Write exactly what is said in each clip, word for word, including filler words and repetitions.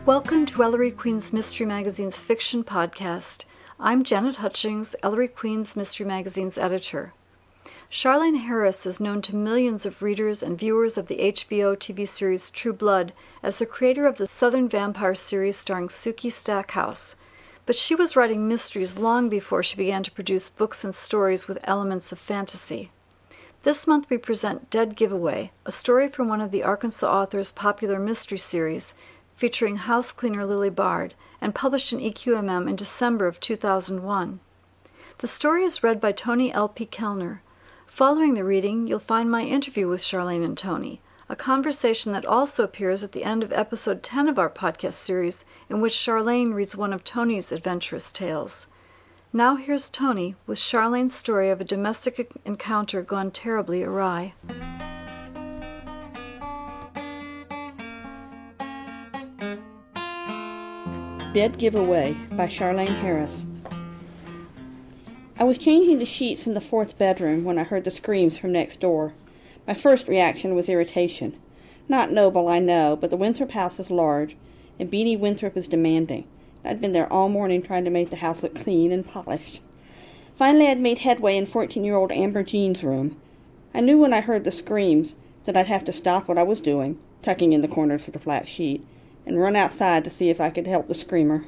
Welcome to Ellery Queen's Mystery Magazine's fiction podcast. I'm Janet Hutchings, Ellery Queen's Mystery Magazine's editor. Charlaine Harris is known to millions of readers and viewers of the H B O T V series True Blood as the creator of the Southern Vampire series starring Sookie Stackhouse. But she was writing mysteries long before she began to produce books and stories with elements of fantasy. This month we present Dead Giveaway, a story from one of the Arkansas author's popular mystery series, featuring house cleaner Lily Bard, and published in E Q M M in December of two thousand one. The story is read by Tony L P Kellner. Following the reading, you'll find my interview with Charlaine and Tony, a conversation that also appears at the end of episode ten of our podcast series, in which Charlaine reads one of Tony's adventurous tales. Now here's Tony with Charlaine's story of a domestic encounter gone terribly awry. Dead Giveaway by Charlaine Harris. I was changing the sheets in the fourth bedroom when I heard the screams from next door. My first reaction was irritation. Not noble, I know, but the Winthrop house is large, and Beanie Winthrop is demanding. I'd been there all morning trying to make the house look clean and polished. Finally, I'd made headway in fourteen-year-old Amber Jean's room. I knew when I heard the screams that I'd have to stop what I was doing, tucking in the corners of the flat sheet, and run outside to see if I could help the screamer.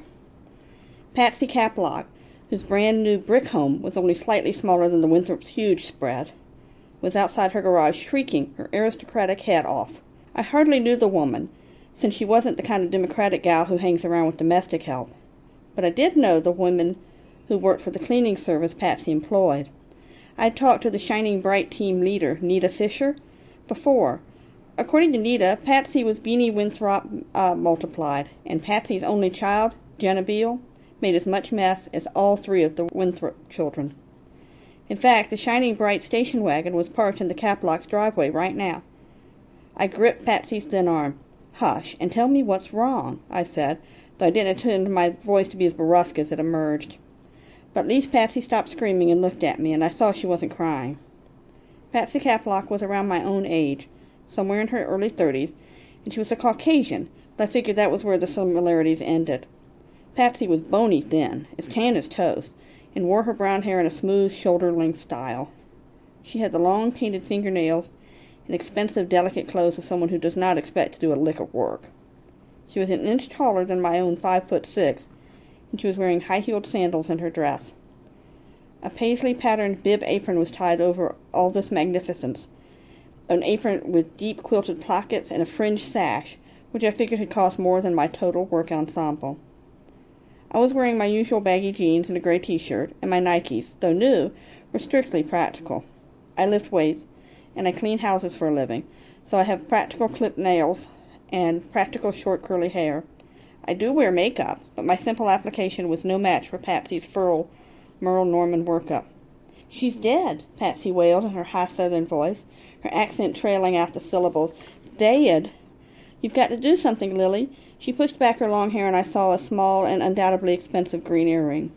Patsy Caplock, whose brand-new brick home was only slightly smaller than the Winthrop's huge spread, was outside her garage shrieking her aristocratic head off. I hardly knew the woman, since she wasn't the kind of democratic gal who hangs around with domestic help. But I did know the women who worked for the cleaning service Patsy employed. I'd talked to the Shining Bright team leader, Nita Fisher, before. According to Nita, Patsy was Beanie Winthrop uh, multiplied, and Patsy's only child, Jenna Beale, made as much mess as all three of the Winthrop children. In fact, the Shining Bright station wagon was parked in the Caplock's driveway right now. I gripped Patsy's thin arm. "Hush, and tell me what's wrong," I said, though I didn't intend my voice to be as brusque as it emerged. But at least Patsy stopped screaming and looked at me, and I saw she wasn't crying. Patsy Caplock was around my own age, somewhere in her early thirties, and she was a Caucasian, but I figured that was where the similarities ended. Patsy was bony thin, as tan as toast, and wore her brown hair in a smooth, shoulder-length style. She had the long, painted fingernails and expensive, delicate clothes of someone who does not expect to do a lick of work. She was an inch taller than my own five foot six, and she was wearing high-heeled sandals in her dress. A paisley-patterned bib apron was tied over all this magnificence, an apron with deep quilted plackets and a fringed sash, which I figured had cost more than my total work ensemble. I was wearing my usual baggy jeans and a gray t-shirt, and my Nikes, though new, were strictly practical. I lift weights, and I clean houses for a living, so I have practical clipped nails and practical short curly hair. I do wear makeup, but my simple application was no match for Patsy's full Merle Norman workup. "She's dead," Patsy wailed in her high southern voice, her accent trailing out the syllables. "Dead. You've got to do something, Lily." She pushed back her long hair, and I saw a small and undoubtedly expensive green earring.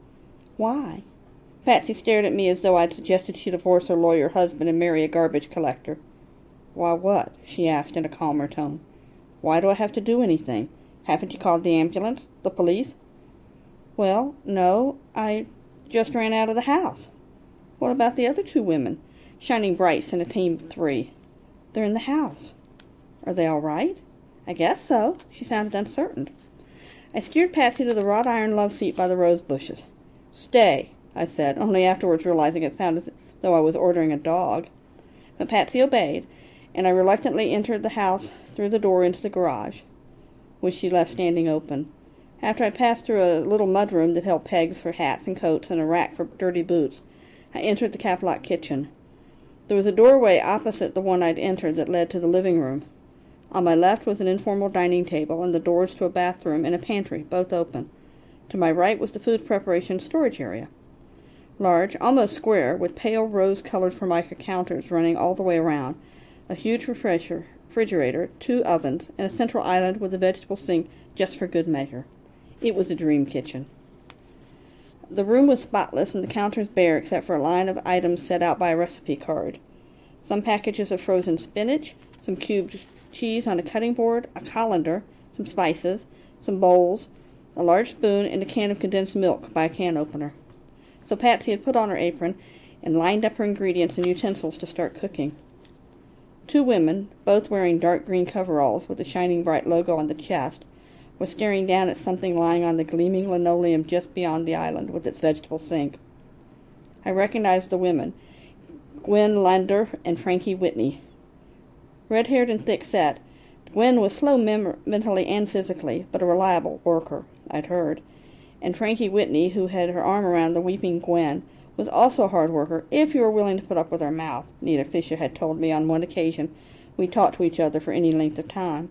"Why?" Patsy stared at me as though I'd suggested she divorce her lawyer husband and marry a garbage collector. "Why what?" she asked in a calmer tone. "Why do I have to do anything? Haven't you called the ambulance? The police?" "Well, no, I just ran out of the house." "What about the other two women? Shining Brights and a team of three." "They're in the house." "Are they all right?" "I guess so." She sounded uncertain. I steered Patsy to the wrought iron love seat by the rose bushes. "Stay," I said, only afterwards realizing it sounded as though I was ordering a dog. But Patsy obeyed, and I reluctantly entered the house through the door into the garage, which she left standing open. After I passed through a little mudroom that held pegs for hats and coats and a rack for dirty boots, I entered the Caplock kitchen. There was a doorway opposite the one I'd entered that led to the living room. On my left was an informal dining table and the doors to a bathroom and a pantry, both open. To my right was the food preparation storage area. Large, almost square, with pale rose-colored Formica counters running all the way around, a huge refresher, refrigerator, two ovens, and a central island with a vegetable sink just for good measure. It was a dream kitchen. The room was spotless and the counters bare except for a line of items set out by a recipe card. Some packages of frozen spinach, some cubed cheese on a cutting board, a colander, some spices, some bowls, a large spoon, and a can of condensed milk by a can opener. So Patsy had put on her apron and lined up her ingredients and utensils to start cooking. Two women, both wearing dark green coveralls with a shining bright logo on the chest, were staring down at something lying on the gleaming linoleum just beyond the island with its vegetable sink. I recognized the women, Gwen Lander and Frankie Whitney. Red-haired and thick-set, Gwen was slow mem- mentally and physically, but a reliable worker, I'd heard, and Frankie Whitney, who had her arm around the weeping Gwen, was also a hard worker if you were willing to put up with her mouth, Nita Fisher had told me on one occasion we talked to each other for any length of time.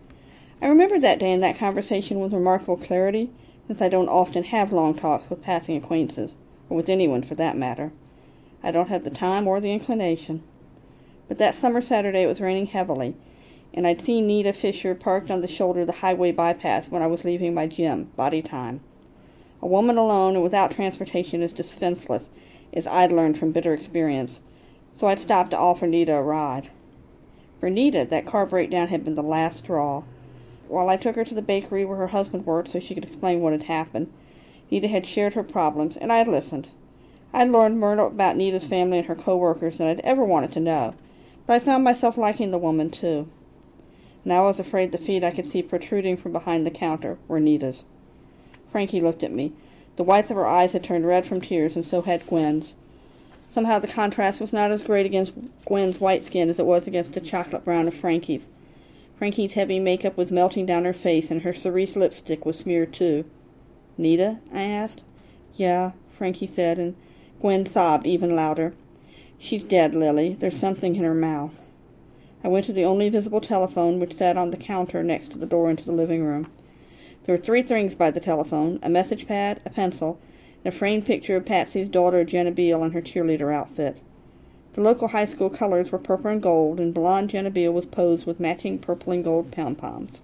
I remembered that day and that conversation with remarkable clarity, since I don't often have long talks with passing acquaintances, or with anyone for that matter. I don't have the time or the inclination. But that summer Saturday it was raining heavily, and I'd seen Nita Fisher parked on the shoulder of the highway bypass when I was leaving my gym, Body Time. A woman alone and without transportation is defenseless, as I'd learned from bitter experience, so I'd stopped to offer Nita a ride. For Nita, that car breakdown had been the last straw. While I took her to the bakery where her husband worked so she could explain what had happened, Nita had shared her problems, and I had listened. I had learned more about Nita's family and her co-workers than I'd ever wanted to know, but I found myself liking the woman, too. Now I was afraid the feet I could see protruding from behind the counter were Nita's. Frankie looked at me. The whites of her eyes had turned red from tears, and so had Gwen's. Somehow the contrast was not as great against Gwen's white skin as it was against the chocolate brown of Frankie's. Frankie's heavy makeup was melting down her face, and her cerise lipstick was smeared too. "Nita?" I asked. "Yeah," Frankie said, and Gwen sobbed even louder. "She's dead, Lily. There's something in her mouth." I went to the only visible telephone, which sat on the counter next to the door into the living room. There were three things by the telephone, a message pad, a pencil, and a framed picture of Patsy's daughter Jenna Beal in her cheerleader outfit. The local high school colors were purple and gold, and blonde Jenna Beal was posed with matching purple and gold pom-poms.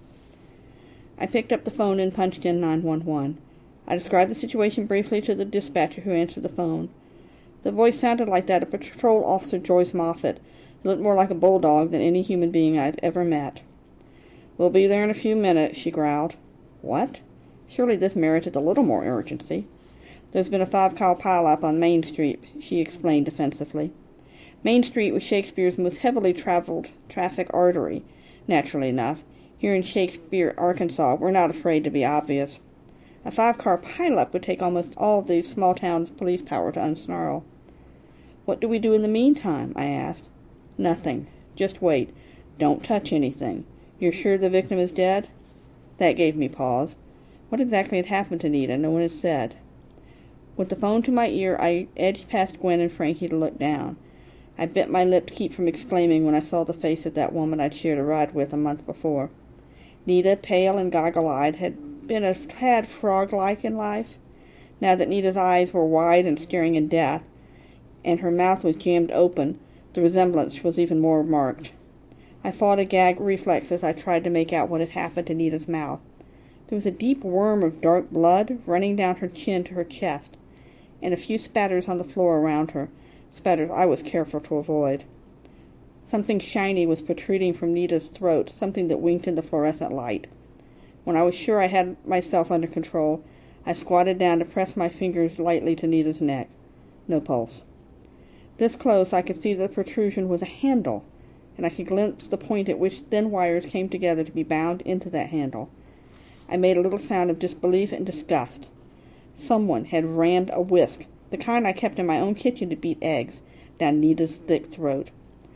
I picked up the phone and punched in nine one one. I described the situation briefly to the dispatcher who answered the phone. The voice sounded like that of Patrol Officer Joyce Moffett. It looked more like a bulldog than any human being I'd ever met. "We'll be there in a few minutes," she growled. "What?" Surely this merited a little more urgency. "There's been a five-car pile-up on Main Street," she explained defensively. Main Street was Shakespeare's most heavily traveled traffic artery, naturally enough. Here in Shakespeare, Arkansas, we're not afraid to be obvious. A five-car pile-up would take almost all of the small town's police power to unsnarl. "What do we do in the meantime?" I asked. "Nothing. Just wait. Don't touch anything. You're sure the victim is dead?" That gave me pause. What exactly had happened to Nita? No one had said. With the phone to my ear, I edged past Gwen and Frankie to look down. I bit my lip to keep from exclaiming when I saw the face of that woman I'd shared a ride with a month before. Nita, pale and goggle-eyed, had been a tad frog-like in life. Now that Nita's eyes were wide and staring in death, and her mouth was jammed open, the resemblance was even more marked. I fought a gag reflex as I tried to make out what had happened to Nita's mouth. There was a deep worm of dark blood running down her chin to her chest, and a few spatters on the floor around her, spatters I was careful to avoid. Something shiny was protruding from Nita's throat, something that winked in the fluorescent light. When I was sure I had myself under control, I squatted down to press my fingers lightly to Nita's neck. No pulse. This close, I could see the protrusion was a handle, and I could glimpse the point at which thin wires came together to be bound into that handle. I made a little sound of disbelief and disgust. Someone had rammed a whisk, the kind I kept in my own kitchen to beat eggs, down Nita's thick throat.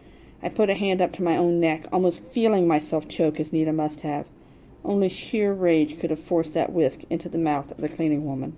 I put a hand up to my own neck, almost feeling myself choke as Nita must have. Only sheer rage could have forced that whisk into the mouth of the cleaning woman.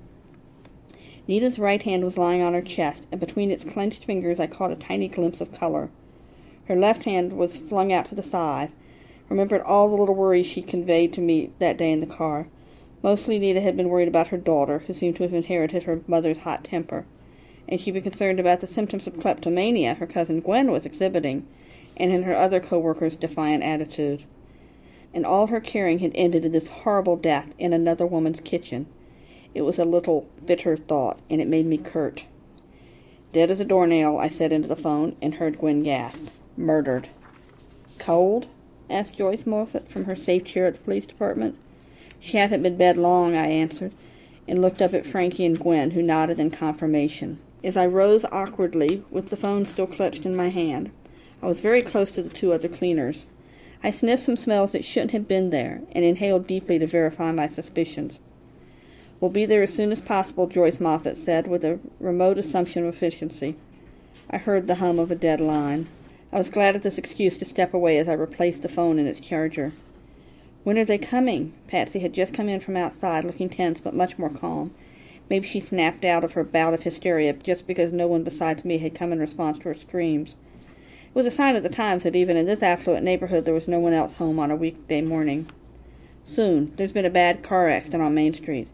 Nita's right hand was lying on her chest, and between its clenched fingers I caught a tiny glimpse of color. Her left hand was flung out to the side. I remembered all the little worries she'd conveyed to me that day in the car. Mostly Nita had been worried about her daughter, who seemed to have inherited her mother's hot temper, and she'd been concerned about the symptoms of kleptomania her cousin Gwen was exhibiting, and in her other co-workers' defiant attitude. And all her caring had ended in this horrible death in another woman's kitchen. It was a little bitter thought, and it made me curt. "Dead as a doornail," I said into the phone, and heard Gwen gasp. "Murdered." "Cold?" asked Joyce Moffett from her safe chair at the police department. She hasn't been dead long, I answered, and looked up at Frankie and Gwen, who nodded in confirmation. As I rose awkwardly, with the phone still clutched in my hand, I was very close to the two other cleaners. I sniffed some smells that shouldn't have been there, and inhaled deeply to verify my suspicions. "We'll be there as soon as possible," Joyce Moffett said, with a remote assumption of efficiency. I heard the hum of a dead line. I was glad of this excuse to step away as I replaced the phone in its charger. "When are they coming?" Patsy had just come in from outside, looking tense but much more calm. Maybe she snapped out of her bout of hysteria just because no one besides me had come in response to her screams. It was a sign of the times that even in this affluent neighborhood there was no one else home on a weekday morning. "Soon. There's been a bad car accident on Main Street."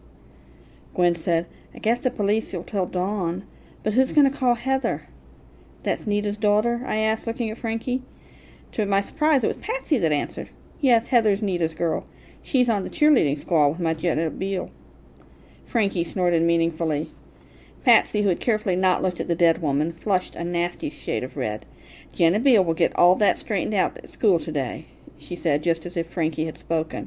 Gwen said, "I guess the police will tell Dawn. But who's going to call Heather?" "That's Nita's daughter?" I asked, looking at Frankie. To my surprise, it was Patsy that answered. "Yes, Heather's Nita's girl. She's on the cheerleading squad with my Janet Beale." Frankie snorted meaningfully. Patsy, who had carefully not looked at the dead woman, flushed a nasty shade of red. "Janet Beale will get all that straightened out at school today," she said, just as if Frankie had spoken.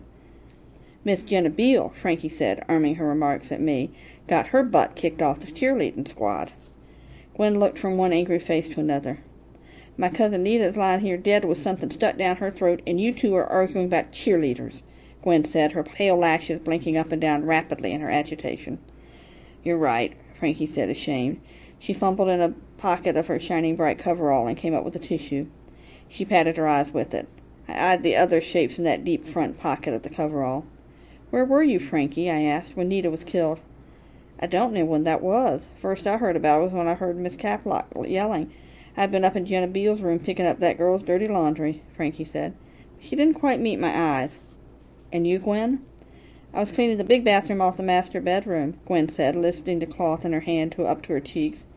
"Miss Janet Beale," Frankie said, arming her remarks at me, "got her butt kicked off the cheerleading squad." Gwen looked from one angry face to another. "My cousin Nita's lying here dead with something stuck down her throat, and you two are arguing about cheerleaders," Gwen said, her pale lashes blinking up and down rapidly in her agitation. "You're right," Frankie said, ashamed. She fumbled in a pocket of her shining bright coverall and came up with a tissue. She patted her eyes with it. I eyed the other shapes in that deep front pocket of the coverall. "Where were you, Frankie?" I asked, "when Nita was killed?" "I don't know when that was. First I heard about it was when I heard Miss Caplock yelling. I'd been up in Jenna Beale's room picking up that girl's dirty laundry," Frankie said. She didn't quite meet my eyes. "And you, Gwen?" "I was cleaning the big bathroom off the master bedroom," Gwen said, lifting the cloth in her hand to up to her cheeks.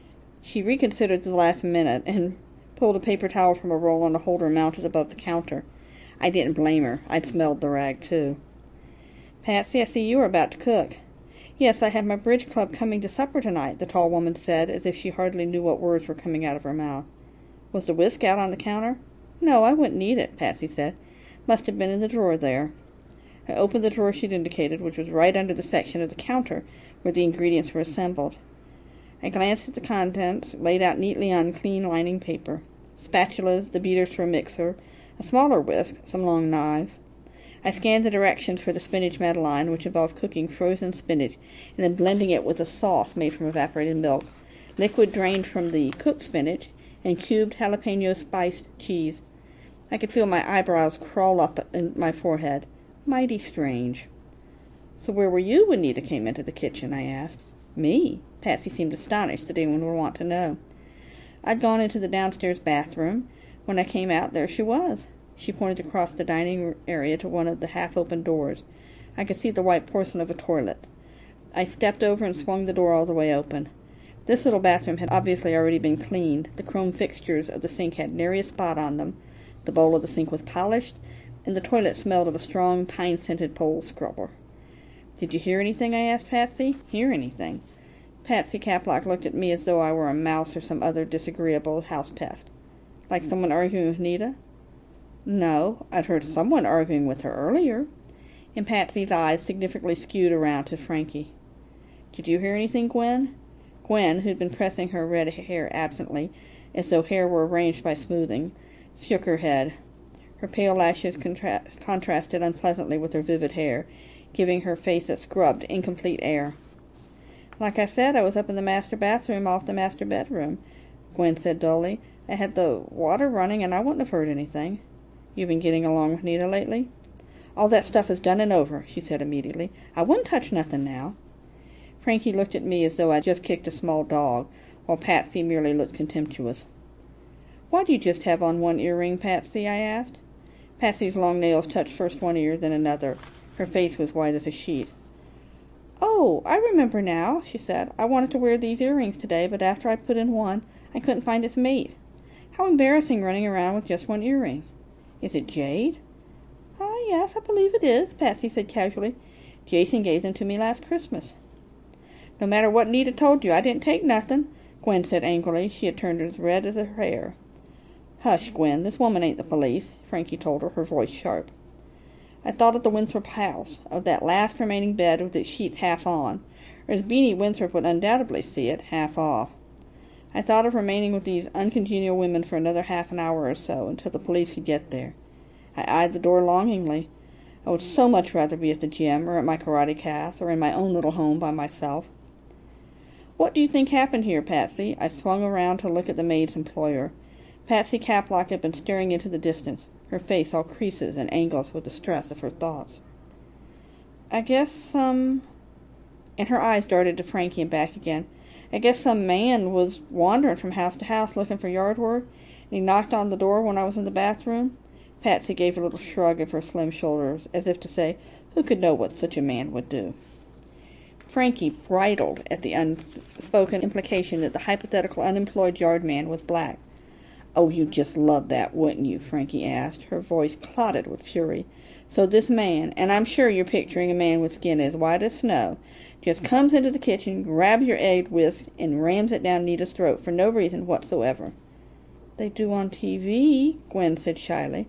She reconsidered the last minute and pulled a paper towel from a roll on a holder mounted above the counter. I didn't blame her. I'd smelled the rag, too. "Patsy, I see you are about to cook." "Yes, I have my bridge club coming to supper tonight," the tall woman said, as if she hardly knew what words were coming out of her mouth. "Was the whisk out on the counter?" "No, I wouldn't need it," Patsy said. "Must have been in the drawer there." I opened the drawer she'd indicated, which was right under the section of the counter where the ingredients were assembled. I glanced at the contents, laid out neatly on clean lining paper. Spatulas, the beaters for a mixer, a smaller whisk, some long knives. I scanned the directions for the spinach madeleine, which involved cooking frozen spinach and then blending it with a sauce made from evaporated milk, liquid drained from the cooked spinach, and cubed jalapeno spiced cheese. I could feel my eyebrows crawl up in my forehead. Mighty strange. "So where were you when Nita came into the kitchen?" I asked. "Me?" Patsy seemed astonished that anyone would want to know. "I'd gone into the downstairs bathroom. When I came out, there she was." She pointed across the dining area to one of the half-open doors. I could see the white porcelain of a toilet. I stepped over and swung the door all the way open. This little bathroom had obviously already been cleaned. The chrome fixtures of the sink had nary a spot on them. The bowl of the sink was polished, and the toilet smelled of a strong, pine-scented pole scrubber. "Did you hear anything?" I asked Patsy. "Hear anything?" Patsy Caplock looked at me as though I were a mouse or some other disagreeable house pest. "Like someone arguing with Nita?" "No, I'd heard someone arguing with her earlier." And Patsy's eyes significantly skewed around to Frankie. "Did you hear anything, Gwen?" Gwen, who'd been pressing her red hair absently, as though hair were arranged by smoothing, shook her head. Her pale lashes contra- contrasted unpleasantly with her vivid hair, giving her face a scrubbed, incomplete air. "Like I said, I was up in the master bathroom off the master bedroom," Gwen said dully. "I had the water running, and I wouldn't have heard anything." "You've been getting along with Nita lately?" "All that stuff is done and over," she said immediately. "I wouldn't touch nothing now." Frankie looked at me as though I'd just kicked a small dog, while Patsy merely looked contemptuous. "Why do you just have on one earring, Patsy?" I asked. Patsy's long nails touched first one ear, then another. Her face was white as a sheet. "Oh, I remember now," she said. "I wanted to wear these earrings today, but after I put in one, I couldn't find its mate. How embarrassing running around with just one earring." "Is it jade?" "Ah, yes, I believe it is," Patsy said casually. "Jason gave them to me last Christmas." "No matter what Nita told you, I didn't take nothing," Gwen said angrily. She had turned as red as her hair. "Hush, Gwen, this woman ain't the police," Frankie told her, her voice sharp. I thought of the Winthrop house, of that last remaining bed with its sheets half on, or as Beanie Winthrop would undoubtedly see it, half off. I thought of remaining with these uncongenial women for another half an hour or so, until the police could get there. I eyed the door longingly. I would so much rather be at the gym, or at my karate class, or in my own little home by myself. "What do you think happened here, Patsy?" I swung around to look at the maid's employer. Patsy Caplock had been staring into the distance, her face all creases and angles with the stress of her thoughts. "I guess some—" and her eyes darted to Frankie and back again. "I guess some man was wandering from house to house looking for yard work, and he knocked on the door when I was in the bathroom." Patsy gave a little shrug of her slim shoulders, as if to say, who could know what such a man would do? Frankie bridled at the unspoken implication that the hypothetical unemployed yard man was black. "Oh, you'd just love that, wouldn't you?" Frankie asked, her voice clotted with fury. "So this man, and I'm sure you're picturing a man with skin as white as snow, just comes into the kitchen, grabs your egg whisk, and rams it down Nita's throat for no reason whatsoever." "They do on T V, Gwen said shyly.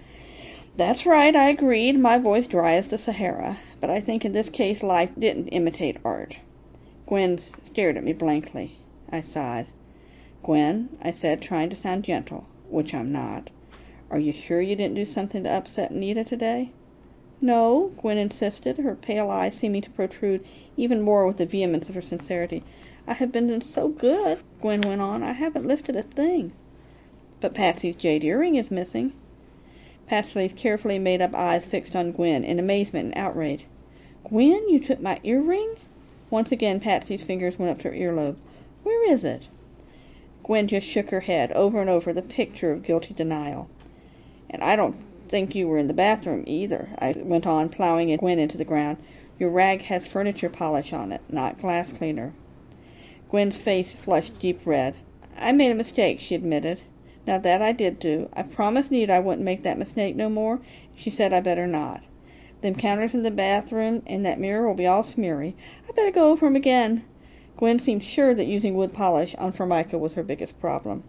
"That's right," I agreed, my voice dry as the Sahara. "But I think in this case life didn't imitate art." Gwen stared at me blankly. I sighed. "Gwen," I said, trying to sound gentle, which I'm not, "are you sure you didn't do something to upset Nita today?" "No," Gwen insisted, her pale eyes seeming to protrude even more with the vehemence of her sincerity. "I have been so good," Gwen went on. "I haven't lifted a thing." "But Patsy's jade earring is missing." Patsy's carefully made-up eyes fixed on Gwen in amazement and outrage. "Gwen, you took my earring?" Once again Patsy's fingers went up to her earlobes. "Where is it?" Gwen just shook her head, over and over, the picture of guilty denial. "And I don't think you were in the bathroom, either," I went on, plowing Gwen into the ground. "Your rag has furniture polish on it, not glass cleaner." Gwen's face flushed deep red. "I made a mistake," she admitted. "Now that I did do. I promised Nita I wouldn't make that mistake no more. She said I better not. Them counters in the bathroom and that mirror will be all smeary. I better go over 'em again." Gwen seemed sure that using wood polish on Formica was her biggest problem.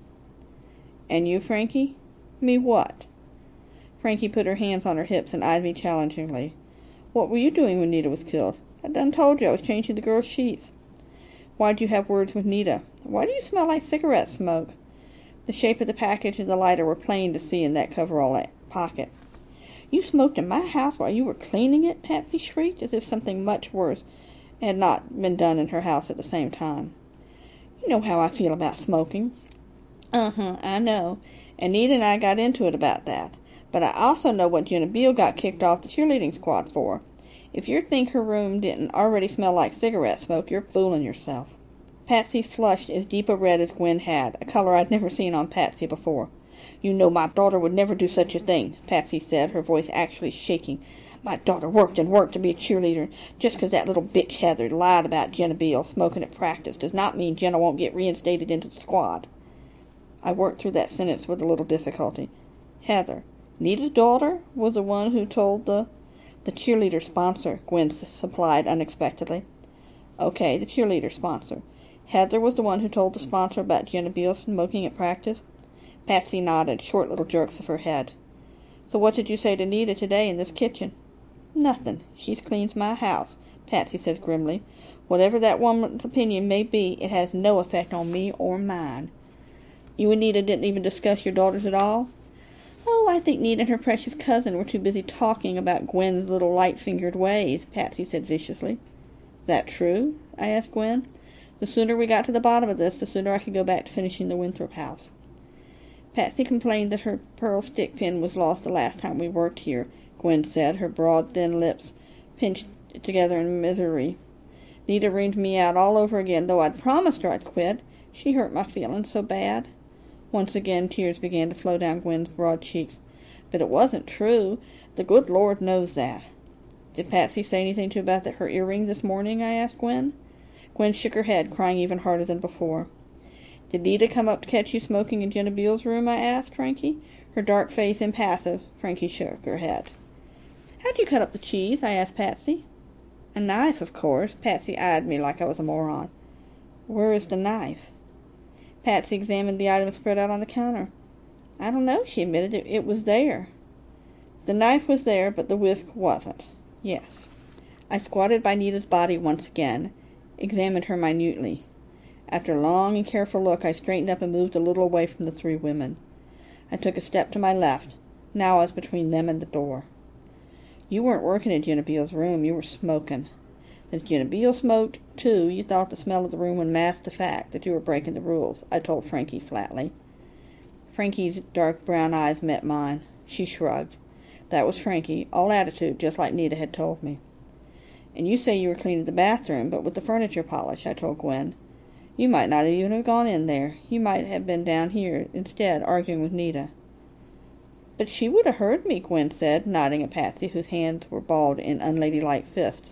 "And you, Frankie?" "Me what?" Frankie put her hands on her hips and eyed me challengingly. "What were you doing when Nita was killed?" "I done told you I was changing the girl's sheets." "Why'd you have words with Nita?" "Why do you smell like cigarette smoke?" The shape of the package and the lighter were plain to see in that coverall pocket. "You smoked in my house while you were cleaning it?" Patsy shrieked, as if something much worse had not been done in her house at the same time. "You know how I feel about smoking." "Uh-huh, I know. And Nita and I got into it about that. But I also know what Jenna Beale got kicked off the cheerleading squad for. If you think her room didn't already smell like cigarette smoke, you're fooling yourself." Patsy flushed as deep a red as Gwen had, a color I'd never seen on Patsy before. "You know my daughter would never do such a thing," Patsy said, her voice actually shaking. "My daughter worked and worked to be a cheerleader. Just because that little bitch Heather lied about Jenna Beale smoking at practice does not mean Jenna won't get reinstated into the squad." I worked through that sentence with a little difficulty. "Heather, Nita's daughter, was the one who told the—" "The cheerleader sponsor," Gwen supplied unexpectedly. "Okay, the cheerleader sponsor. Heather was the one who told the sponsor about Jenna Beale smoking at practice?" Patsy nodded, short little jerks of her head. "So what did you say to Nita today in this kitchen?" "Nothing. She cleans my house," Patsy says grimly. "Whatever that woman's opinion may be, it has no effect on me or mine." "You and Nita didn't even discuss your daughters at all?" "Oh, I think Nita and her precious cousin were too busy talking about Gwen's little light-fingered ways," Patsy said viciously. "Is that true?" I asked Gwen. "The sooner we got to the bottom of this, the sooner I could go back to finishing the Winthrop house." "Patsy complained that her pearl stick pin was lost the last time we worked here," Gwen said, her broad, thin lips pinched together in misery. "Nita reamed me out all over again, though I'd promised her I'd quit. She hurt my feelings so bad." Once again tears began to flow down Gwen's broad cheeks. "But it wasn't true. The good Lord knows that." "Did Patsy say anything to you about the, her earring this morning?" I asked Gwen. Gwen shook her head, crying even harder than before. "Did Nita come up to catch you smoking in Jenna Beale's room?" I asked Frankie. Her dark face impassive, Frankie shook her head. "How'd you cut up the cheese?" I asked Patsy. "A knife, of course." Patsy eyed me like I was a moron. "Where is the knife?" Patsy examined the item spread out on the counter. "I don't know," she admitted. It, it was there. The knife was there, but the whisk wasn't. Yes. I squatted by Nita's body once again, examined her minutely. After a long and careful look, I straightened up and moved a little away from the three women. I took a step to my left. Now I was between them and the door. You weren't working in Geneviève's room. You were smoking. If Geneviève smoked, too, you thought the smell of the room would mask the fact that you were breaking the rules, I told Frankie flatly. Frankie's dark brown eyes met mine. She shrugged. That was Frankie, all attitude, just like Nita had told me. And you say you were cleaning the bathroom, but with the furniture polish, I told Gwen. You might not even have gone in there. You might have been down here instead, arguing with Nita. But she would have heard me, Gwen said, nodding at Patsy, whose hands were balled in unladylike fists.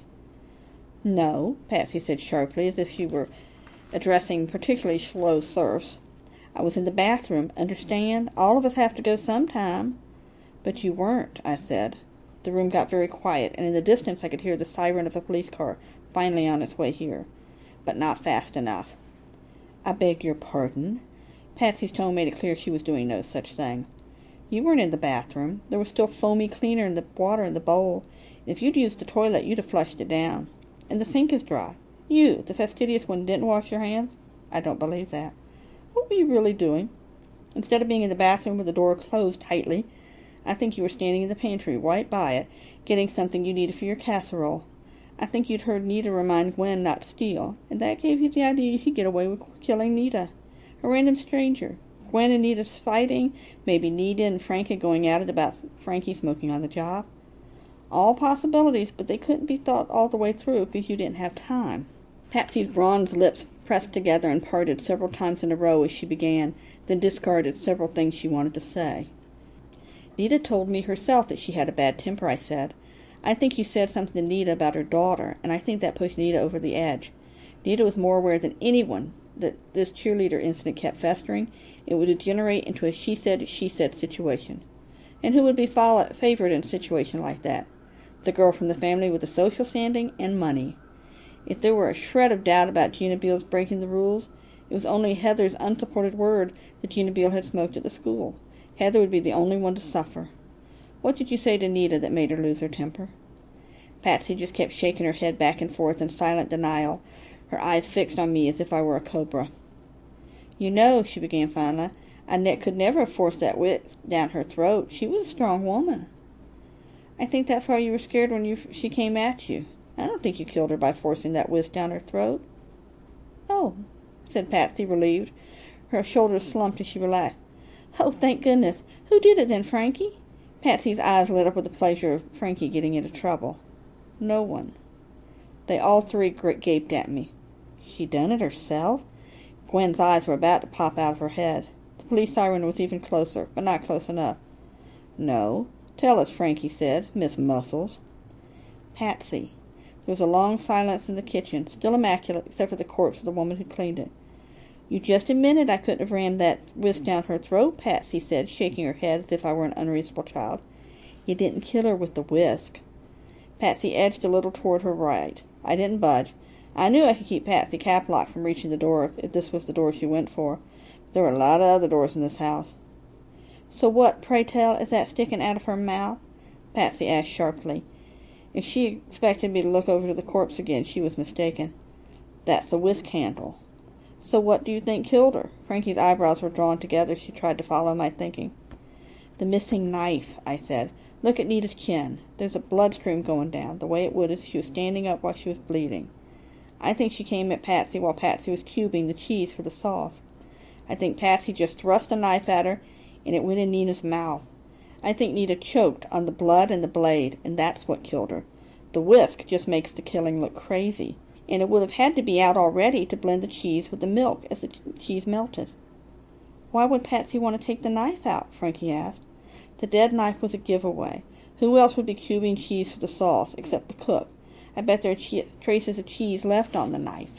No, Patsy said sharply, as if she were addressing particularly slow serfs. I was in the bathroom, understand? All of us have to go sometime. But you weren't, I said. The room got very quiet, and in the distance I could hear the siren of a police car finally on its way here, but not fast enough. I beg your pardon? Patsy's tone made it clear she was doing no such thing. You weren't in the bathroom. There was still foamy cleaner in the water in the bowl. If you'd used the toilet, you'd have flushed it down. And the sink is dry. You, the fastidious one, didn't wash your hands? I don't believe that. What were you really doing? Instead of being in the bathroom with the door closed tightly, I think you were standing in the pantry, right by it, getting something you needed for your casserole. I think you'd heard Nita remind Gwen not to steal, and that gave you the idea you could get away with killing Nita. A random stranger. Gwen and Nita fighting, maybe Nita and Frankie going at it about Frankie smoking on the job. All possibilities, but they couldn't be thought all the way through because you didn't have time. Patsy's bronze lips pressed together and parted several times in a row as she began, then discarded several things she wanted to say. Nita told me herself that she had a bad temper, I said. I think you said something to Nita about her daughter, and I think that pushed Nita over the edge. Nita was more aware than anyone that this cheerleader incident kept festering. It would degenerate into a she-said, she-said situation. And who would be follow- favored in a situation like that? The girl from the family with the social standing and money. If there were a shred of doubt about Geneviève's breaking the rules, it was only Heather's unsupported word that Geneviève had smoked at the school. Heather would be the only one to suffer. What did you say to Nita that made her lose her temper? Patsy just kept shaking her head back and forth in silent denial, her eyes fixed on me as if I were a cobra. You know, she began finally, I ne- could never have forced that whip down her throat. She was a strong woman. I think that's why you were scared when you, she came at you. I don't think you killed her by forcing that whisk down her throat. Oh, said Patsy, relieved. Her shoulders slumped as she relaxed. Oh, thank goodness. Who did it then, Frankie? Patsy's eyes lit up with the pleasure of Frankie getting into trouble. No one. They all three gaped at me. She done it herself? Gwen's eyes were about to pop out of her head. The police siren was even closer, but not close enough. No. Tell us, Frankie said, Miss Muscles. Patsy. There was a long silence in the kitchen, still immaculate except for the corpse of the woman who cleaned it. You just admitted I couldn't have rammed that whisk down her throat, Patsy said, shaking her head as if I were an unreasonable child. You didn't kill her with the whisk. Patsy edged a little toward her right. I didn't budge. I knew I could keep Patsy Caplock from reaching the door if, if this was the door she went for. But there were a lot of other doors in this house. So what, pray tell, is that sticking out of her mouth? Patsy asked sharply. If she expected me to look over to the corpse again, she was mistaken. That's the whisk handle. So what do you think killed her? Frankie's eyebrows were drawn together. She tried to follow my thinking. The missing knife, I said. Look at Nita's chin. There's a blood stream going down, the way it would if she was standing up while she was bleeding. I think she came at Patsy while Patsy was cubing the cheese for the sauce. I think Patsy just thrust a knife at her, and it went in Nina's mouth. I think Nita choked on the blood and the blade, and that's what killed her. The whisk just makes the killing look crazy, and it would have had to be out already to blend the cheese with the milk as the cheese melted. Why would Patsy want to take the knife out? Frankie asked. The dead knife was a giveaway. Who else would be cubing cheese for the sauce except the cook? I bet there are che- traces of cheese left on the knife.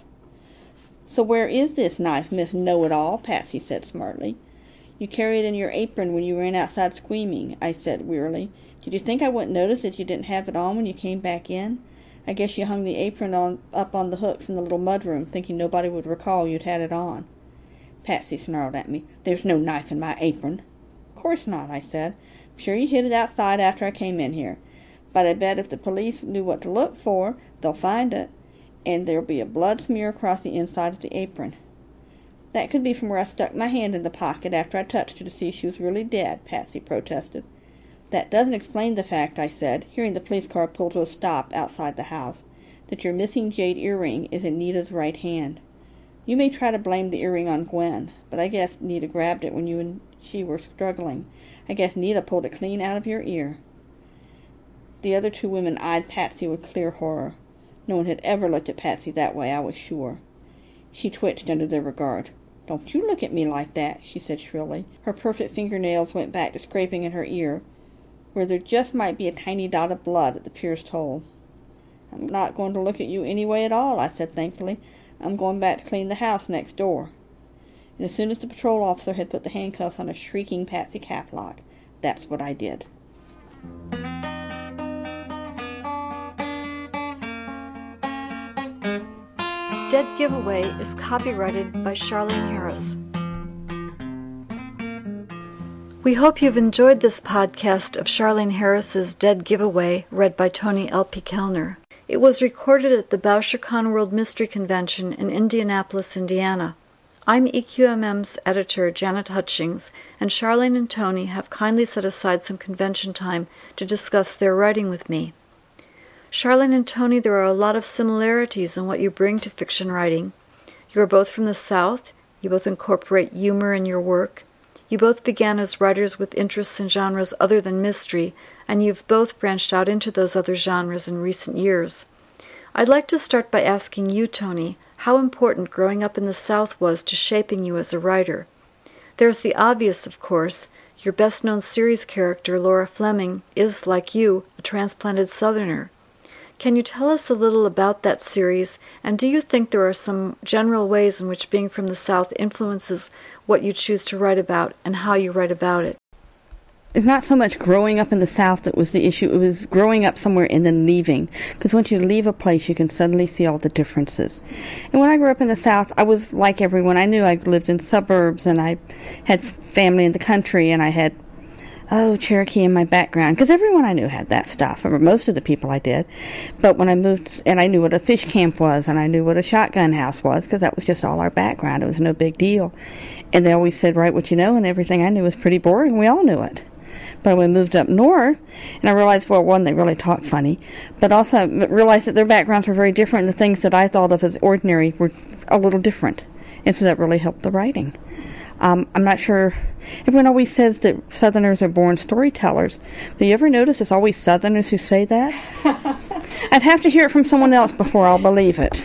So where is this knife, Miss Know-it-all? Patsy said smartly. You carried it in your apron when you ran outside screaming, I said wearily. Did you think I wouldn't notice that you didn't have it on when you came back in? I guess you hung the apron on, up on the hooks in the little mudroom, thinking nobody would recall you'd had it on. Patsy snarled at me. There's no knife in my apron. Of course not, I said. Sure you hid it outside after I came in here. But I bet if the police knew what to look for, they'll find it, and there'll be a blood smear across the inside of the apron. That could be from where I stuck my hand in the pocket after I touched her to see if she was really dead, Patsy protested. That doesn't explain the fact, I said, hearing the police car pull to a stop outside the house, that your missing jade earring is in Nita's right hand. You may try to blame the earring on Gwen, but I guess Nita grabbed it when you and she were struggling. I guess Nita pulled it clean out of your ear. The other two women eyed Patsy with clear horror. No one had ever looked at Patsy that way, I was sure. She twitched under their regard. "Don't you look at me like that," she said shrilly. Her perfect fingernails went back to scraping at her ear, where there just might be a tiny dot of blood at the pierced hole. "I'm not going to look at you anyway at all," I said thankfully. "I'm going back to clean the house next door." And as soon as the patrol officer had put the handcuffs on a shrieking Patsy Caplock, that's what I did. Dead Giveaway is copyrighted by Charlaine Harris. We hope you've enjoyed this podcast of Charlaine Harris's Dead Giveaway, read by Tony L P. Kellner. It was recorded at the Bouchercon World Mystery Convention in Indianapolis, Indiana. I'm E Q M M's editor, Janet Hutchings, and Charlaine and Tony have kindly set aside some convention time to discuss their writing with me. Charlaine and Tony, there are a lot of similarities in what you bring to fiction writing. You are both from the South. You both incorporate humor in your work. You both began as writers with interests in genres other than mystery, and you've both branched out into those other genres in recent years. I'd like to start by asking you, Tony, how important growing up in the South was to shaping you as a writer. There's the obvious, of course. Your best-known series character, Laura Fleming, is, like you, a transplanted Southerner. Can you tell us a little about that series, and do you think there are some general ways in which being from the South influences what you choose to write about and how you write about it? It's not so much growing up in the South that was the issue. It was growing up somewhere and then leaving. Because once you leave a place, you can suddenly see all the differences. And when I grew up in the South, I was like everyone. I knew I lived in suburbs, and I had family in the country, and I had Oh, Cherokee in my background, because everyone I knew had that stuff, or most of the people I did. But when I moved, and I knew what a fish camp was, and I knew what a shotgun house was, because that was just all our background. It was no big deal. And they always said, write what you know, and everything I knew was pretty boring. We all knew it. But when I moved up north, and I realized, well, one, they really talked funny, but also I realized that their backgrounds were very different, and the things that I thought of as ordinary were a little different. And so that really helped the writing. Um, I'm not sure. Everyone always says that Southerners are born storytellers. But you ever notice it's always Southerners who say that? I'd have to hear it from someone else before I'll believe it.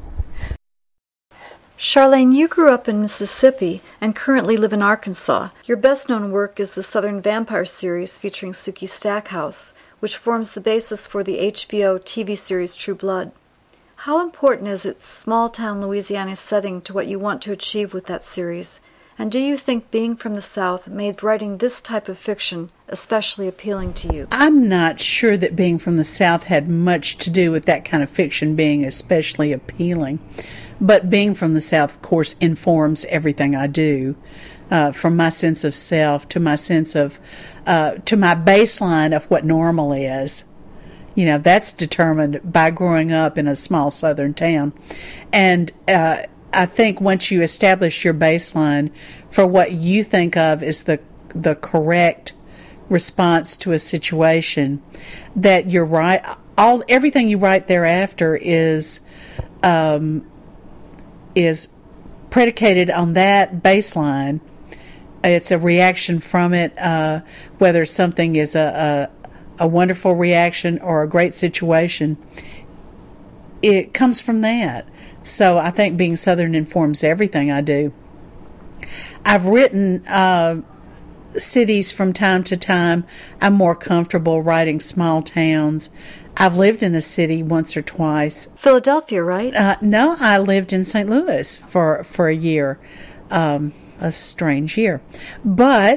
Charlaine, you grew up in Mississippi and currently live in Arkansas. Your best-known work is the Southern Vampire series featuring Sookie Stackhouse, which forms the basis for the H B O T V series True Blood. How important is its small-town Louisiana setting to what you want to achieve with that series? And do you think being from the South made writing this type of fiction especially appealing to you? I'm not sure that being from the South had much to do with that kind of fiction being especially appealing. But being from the South, of course, informs everything I do, uh, from my sense of self to my sense of, uh, to my baseline of what normal is. You know, that's determined by growing up in a small Southern town. And, uh, I think once you establish your baseline for what you think of as the the correct response to a situation, that you're right. All everything you write thereafter is um, is predicated on that baseline. It's a reaction from it, uh, whether something is a, a a wonderful reaction or a great situation. It comes from that. So I think being Southern informs everything I do. I've written uh, cities from time to time. I'm more comfortable writing small towns. I've lived in a city once or twice. Philadelphia, right? Uh, no, I lived in Saint Louis for, for a year, um, a strange year. But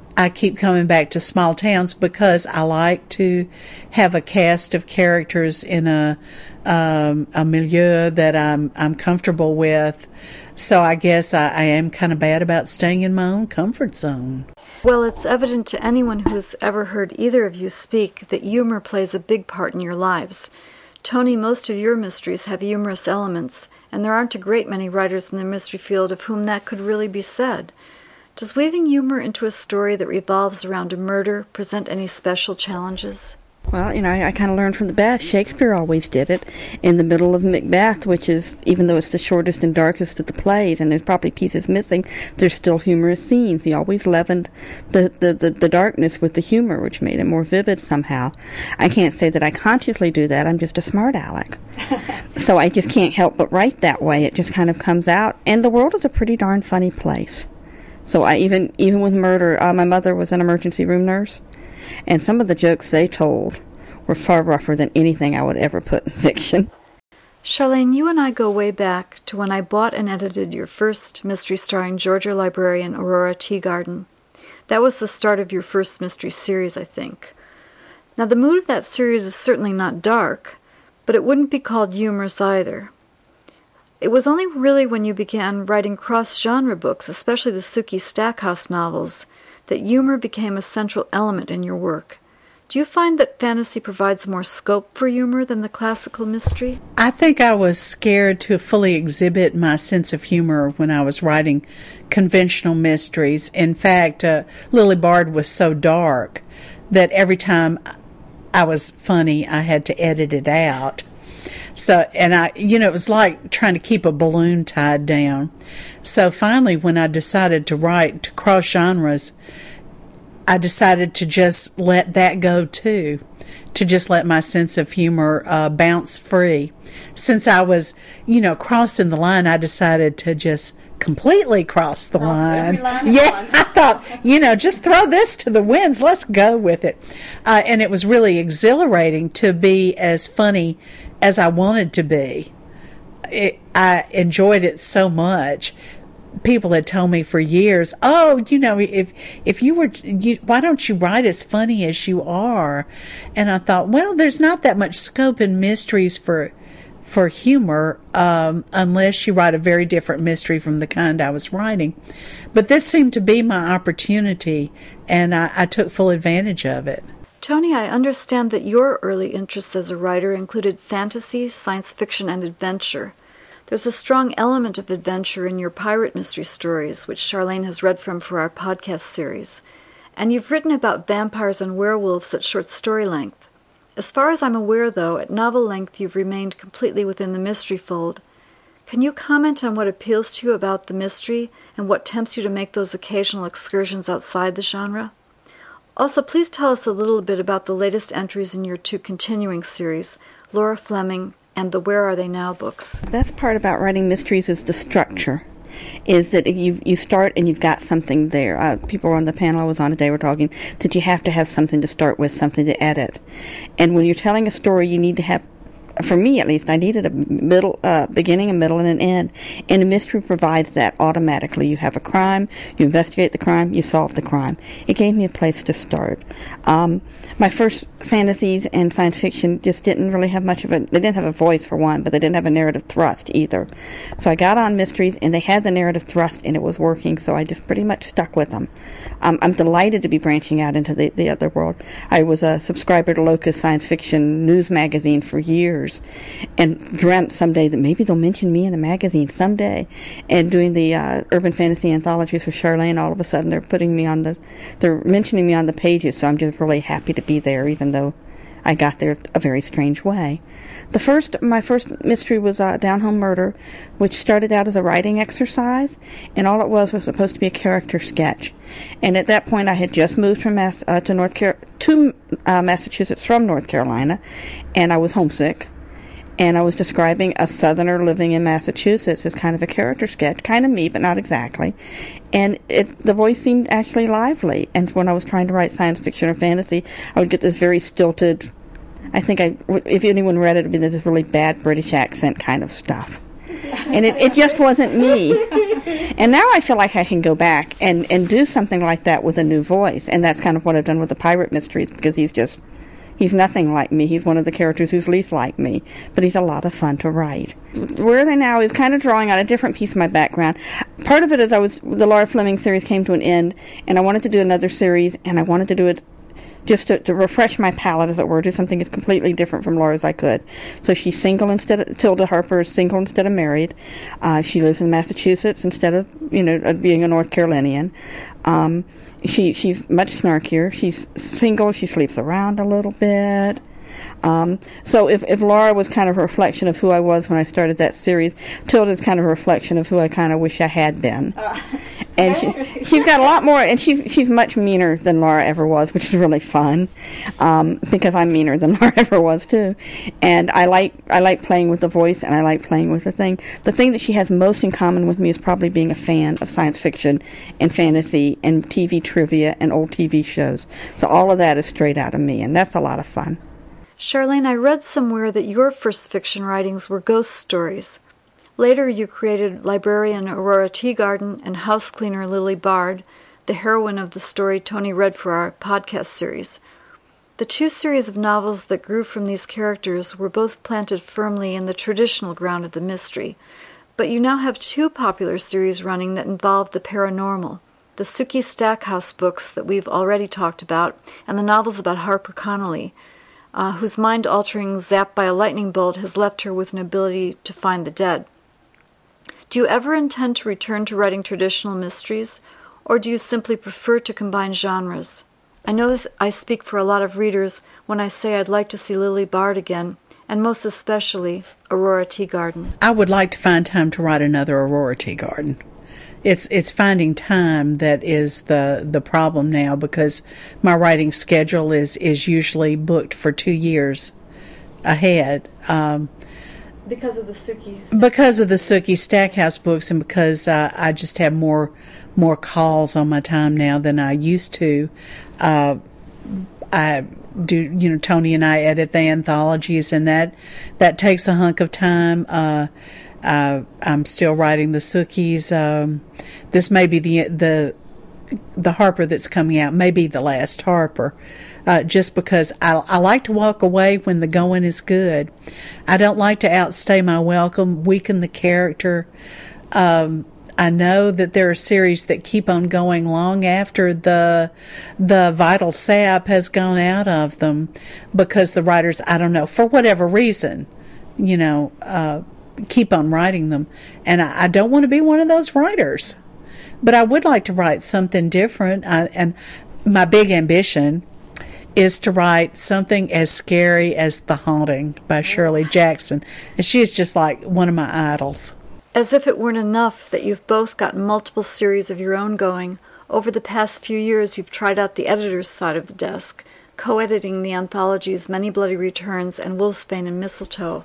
I keep coming back to small towns because I like to have a cast of characters in a um, a milieu that I'm I'm comfortable with. So I guess I, I am kind of bad about staying in my own comfort zone. Well, it's evident to anyone who's ever heard either of you speak that humor plays a big part in your lives. Tony, most of your mysteries have humorous elements, and there aren't a great many writers in the mystery field of whom that could really be said. Does weaving humor into a story that revolves around a murder present any special challenges? Well, you know, I, I kind of learned from the best. Shakespeare always did it in the middle of Macbeth, which is, even though it's the shortest and darkest of the plays, and there's probably pieces missing, there's still humorous scenes. He always leavened the, the, the, the darkness with the humor, which made it more vivid somehow. I can't say that I consciously do that. I'm just a smart aleck. So I just can't help but write that way. It just kind of comes out. And the world is a pretty darn funny place. So I even, even with murder, uh, my mother was an emergency room nurse. And some of the jokes they told were far rougher than anything I would ever put in fiction. Charlene, you and I go way back to when I bought and edited your first mystery starring Georgia librarian Aurora Teagarden. That was the start of your first mystery series, I think. Now, the mood of that series is certainly not dark, but it wouldn't be called humorous either. It was only really when you began writing cross-genre books, especially the Sookie Stackhouse novels, that humor became a central element in your work. Do you find that fantasy provides more scope for humor than the classical mystery? I think I was scared to fully exhibit my sense of humor when I was writing conventional mysteries. In fact, uh, Lily Bard was so dark that every time I was funny, I had to edit it out. So, and I, you know, it was like trying to keep a balloon tied down. So finally, when I decided to write to cross genres, I decided to just let that go too, to just let my sense of humor uh, bounce free. Since I was, you know, crossing the line, I decided to just completely cross the cross line. line yeah, I thought, you know, just throw this to the winds. Let's go with it. Uh, and it was really exhilarating to be as funny as I wanted to be. It, I enjoyed it so much. People had told me for years, oh, you know, if if you were, you, why don't you write as funny as you are? And I thought, well, there's not that much scope in mysteries for for humor um, unless you write a very different mystery from the kind I was writing. But this seemed to be my opportunity, and I, I took full advantage of it. Tony, I understand that your early interests as a writer included fantasy, science fiction, and adventure. There's a strong element of adventure in your pirate mystery stories, which Charlene has read from for our podcast series. And you've written about vampires and werewolves at short story length. As far as I'm aware, though, at novel length you've remained completely within the mystery fold. Can you comment on what appeals to you about the mystery and what tempts you to make those occasional excursions outside the genre? Also, please tell us a little bit about the latest entries in your two continuing series, Laura Fleming and the Where Are They Now books. The best part about writing mysteries is the structure, is that if you you start and you've got something there. Uh, people on the panel I was on today were talking that you have to have something to start with, something to edit. And when you're telling a story, you need to have, for me at least, I needed a middle, uh, beginning, a middle, and an end. And a mystery provides that automatically. You have a crime, you investigate the crime, you solve the crime. It gave me a place to start. Um, my first fantasies and science fiction just didn't really have much of a, they didn't have a voice for one, but they didn't have a narrative thrust either. So I got on mysteries, and they had the narrative thrust, and it was working, so I just pretty much stuck with them. Um, I'm delighted to be branching out into the, the other world. I was a subscriber to Locus Science Fiction News Magazine for years, and dreamt someday that maybe they'll mention me in a magazine someday. And doing the uh, urban fantasy anthologies for Charlene, all of a sudden they're putting me on the, they're mentioning me on the pages, so I'm just really happy to be there, even though I got there a very strange way. The first, my first mystery was uh, Down Home Murder, which started out as a writing exercise, and all it was was supposed to be a character sketch. And at that point, I had just moved from Mass uh, to North Car- to uh, Massachusetts from North Carolina, and I was homesick. And I was describing a Southerner living in Massachusetts as kind of a character sketch, kind of me, but not exactly. And it, the voice seemed actually lively. And when I was trying to write science fiction or fantasy, I would get this very stilted, I think I, if anyone read it, it would be this really bad British accent kind of stuff. And it, it just wasn't me. And now I feel like I can go back and, and do something like that with a new voice. And that's kind of what I've done with the Pirate Mysteries, because he's just, he's nothing like me. He's one of the characters who's least like me. But he's a lot of fun to write. Where Are They Now is kind of drawing on a different piece of my background. Part of it is I was, the Laura Fleming series came to an end, and I wanted to do another series, and I wanted to do it just to, to refresh my palette, as it were, do something as completely different from Laura as I could. So she's single instead of, Tilda Harper is single instead of married. Uh, she lives in Massachusetts instead of, you know, being a North Carolinian. Um, she she's much snarkier. She's single. She sleeps around a little bit. Um, so if, if Laura was kind of a reflection of who I was when I started that series, Tilda's kind of a reflection of who I kind of wish I had been. Uh, and she, she's got a lot more, and she's she's much meaner than Laura ever was, which is really fun, um, because I'm meaner than Laura ever was too. And I like I like playing with the voice, and I like playing with the thing. The thing that she has most in common with me is probably being a fan of science fiction and fantasy and T V trivia and old T V shows. So all of that is straight out of me, and that's a lot of fun. Charlene, I read somewhere that your first fiction writings were ghost stories. Later, you created librarian Aurora Teagarden and house cleaner Lily Bard, the heroine of the story Tony read for our podcast series. The two series of novels that grew from these characters were both planted firmly in the traditional ground of the mystery, but you now have two popular series running that involve the paranormal, the Sookie Stackhouse books that we've already talked about, and the novels about Harper Connolly, Uh, whose mind-altering zap by a lightning bolt has left her with an ability to find the dead. Do you ever intend to return to writing traditional mysteries, or do you simply prefer to combine genres? I know I speak for a lot of readers when I say I'd like to see Lily Bard again, and most especially Aurora Teagarden. I would like to find time to write another Aurora Teagarden. It's it's finding time that is the the problem now, because my writing schedule is, is usually booked for two years ahead. Um, because of the Sookie because of the Sookie Stackhouse books, and because uh, I just have more more calls on my time now than I used to. Uh, I do, you know, Tony and I edit the anthologies, and that that takes a hunk of time. Uh, Uh, I'm still writing the Sookies. Um, this may be the the the Harper that's coming out, may be the last Harper, uh, just because I, I like to walk away when the going is good. I don't like to outstay my welcome, weaken the character. Um, I know that there are series that keep on going long after the the vital sap has gone out of them, because the writers, I don't know, for whatever reason, you know, uh, keep on writing them, and I, I don't want to be one of those writers, but I would like to write something different. I, and my big ambition is to write something as scary as The Haunting by Shirley Jackson, and she is just like one of my idols. As if it weren't enough that you've both got multiple series of your own going, over the past few years you've tried out the editor's side of the desk, co-editing the anthologies Many Bloody Returns and Wolfsbane and Mistletoe.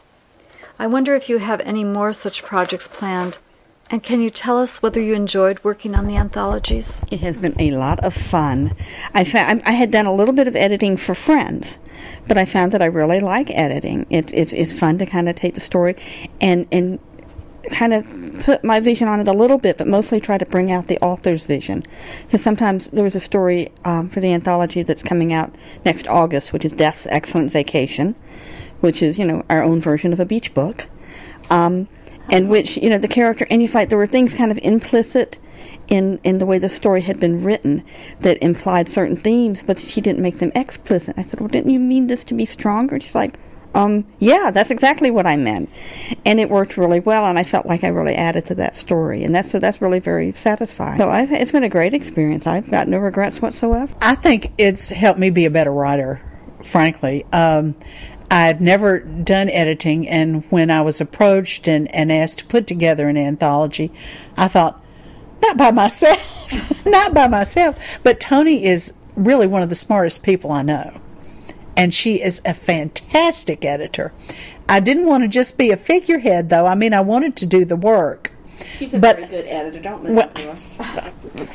I wonder if you have any more such projects planned, and can you tell us whether you enjoyed working on the anthologies? It has been a lot of fun. I found I had done a little bit of editing for friends, but I found that I really like editing. It's it's it's fun to kind of take the story and and kind of put my vision on it a little bit, but mostly try to bring out the author's vision. Because sometimes there was a story um, for the anthology that's coming out next August, which is Death's Excellent Vacation, which is, you know, our own version of a beach book, um, and which, you know, the character, and it's like there were things kind of implicit in, in the way the story had been written that implied certain themes, but she didn't make them explicit. I said, well, didn't you mean this to be stronger? She's like, um, yeah, that's exactly what I meant. And it worked really well, and I felt like I really added to that story, and that's so that's really very satisfying. So I've, it's been a great experience. I've got no regrets whatsoever. I think it's helped me be a better writer, frankly. Um, I'd never done editing, and when I was approached and, and asked to put together an anthology, I thought, not by myself, not by myself, but Tony is really one of the smartest people I know, and she is a fantastic editor. I didn't want to just be a figurehead, though. I mean, I wanted to do the work. She's a but, very good editor, don't listen well, to her.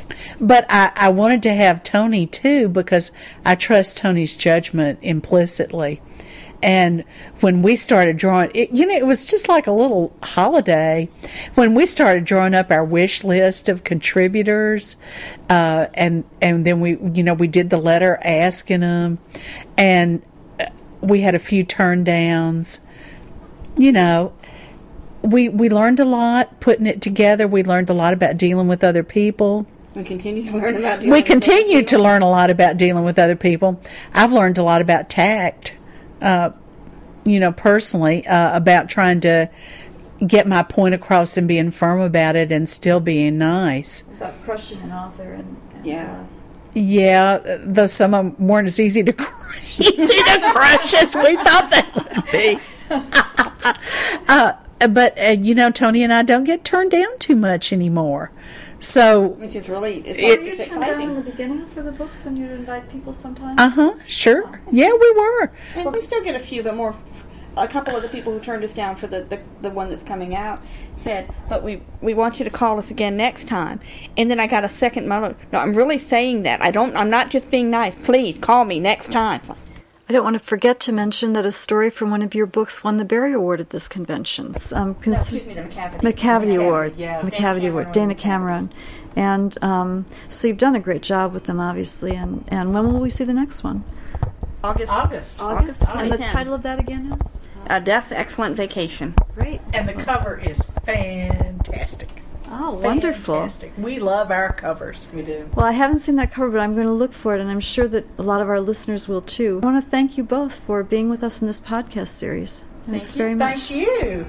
But I, I wanted to have Tony, too, because I trust Tony's judgment implicitly. And when we started drawing, it, you know, it was just like a little holiday. When we started drawing up our wish list of contributors, uh, and and then we, you know, we did the letter asking them, and we had a few turn downs. You know, we we learned a lot putting it together. We learned a lot about dealing with other people. We continue to learn about dealing We with continue other to people. learn a lot about dealing with other people. I've learned a lot about tact, uh, you know, personally, uh, about trying to get my point across and being firm about it and still being nice. About crushing an author and, and Yeah. uh, Yeah, though some of them weren't as easy to easy to crush as we thought they would be. uh, but uh, you know, Tony and I don't get turned down too much anymore. So, Which is really, it's, It- were you it's turned down in exciting. the beginning for the books when you'd invite people sometimes? uh huh, sure, yeah, we were. And we still get a few, but more. A couple of the people who turned us down for the, the, the one that's coming out said, but we we want you to call us again next time. And then I got a second monologue. No, I'm really saying that. I don't. I'm not just being nice. Please call me next time. I don't want to forget to mention that a story from one of your books won the Berry Award at this convention. Um, cons- Excuse me, the McCavity. McCavity Award. yeah. McCavity Award. Dana Cameron. And um, so you've done a great job with them, obviously. And, and when will we see the next one? August. August. August. And the tenth. title of that again is? A Death's Excellent Vacation. Great. And the cover is fantastic. Oh, wonderful. Fantastic. We love our covers. We do. Well, I haven't seen that cover, but I'm going to look for it, and I'm sure that a lot of our listeners will too. I want to thank you both for being with us in this podcast series. Thanks very much. Thank you.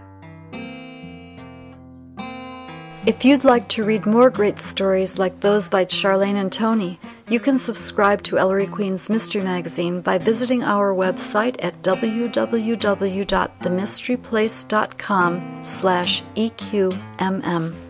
If you'd like to read more great stories like those by Charlene and Tony, you can subscribe to Ellery Queen's Mystery Magazine by visiting our website at w w w dot the mystery place dot com slash E Q M M.